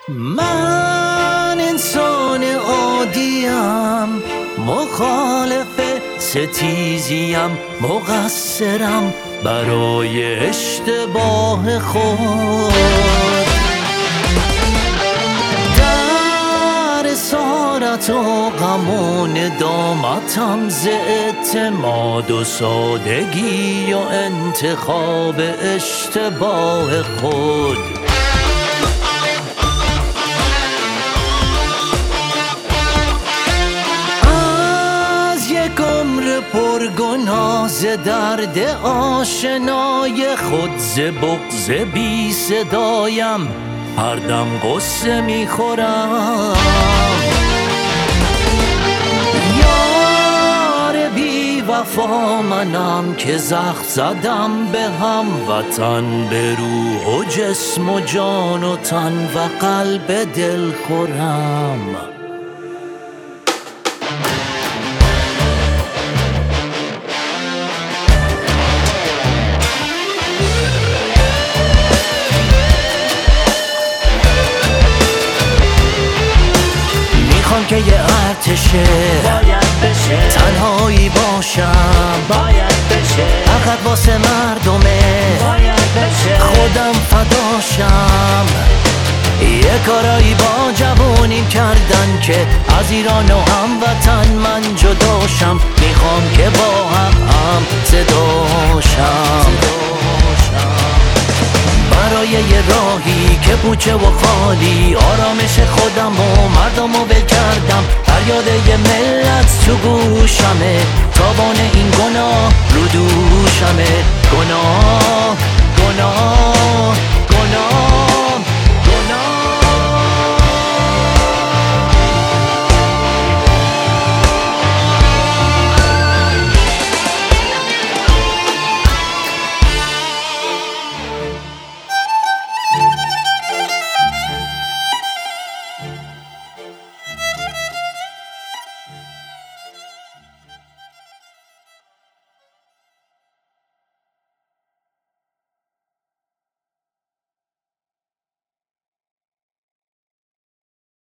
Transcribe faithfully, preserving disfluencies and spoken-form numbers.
من انسان عادیم، مخالف ستیزیم، مقصرم برای اشتباه خود. در اسارت و غم و ندامتم ز اعتماد و سادگی و انتخاب اشتباه خود. پرگناه ز درد آشنای خود، ز بغض بی صدایم هر دم غصه میخورم. یار بی وفا منم که زخم زدم به هموطن، به روح و جسم و جان و تن و قلب دل خورم. که یه ارتشه باید بشه، تنهایی باشم باید بشه، فقط واسه مردمه باید بشه، خودم فداشم. یه کارایی با جوونیم کردن که از ایران و هموطن من جداشم. میخوام که با هم هم صداشم برای یه راهی که پوچه و خالی، آرامش خودم و مردم و ول کردم. فریاد یه ملت تو گوشمه، تابان این گناه رو دوشمه، گناه